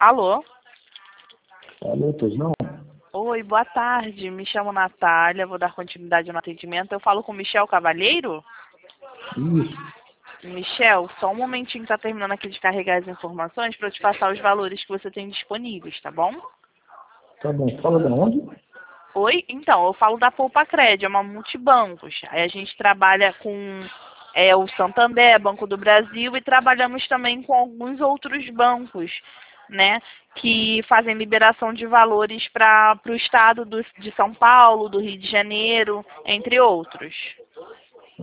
Alô? Alô, pois não? Oi, boa tarde. Me chamo Natália, vou dar continuidade no atendimento. Eu falo com o Michel Cavalheiro? Isso. Michel, só um momentinho que tá terminando aqui de carregar as informações para eu te passar os valores que você tem disponíveis, tá bom? Tá bom. Fala de onde? Oi? Então, eu falo da Poupa Cred, é uma multibancos. Aí a gente trabalha com o Santander, Banco do Brasil, e trabalhamos também com alguns outros bancos, né? Que fazem liberação de valores para o estado de São Paulo, do Rio de Janeiro, entre outros.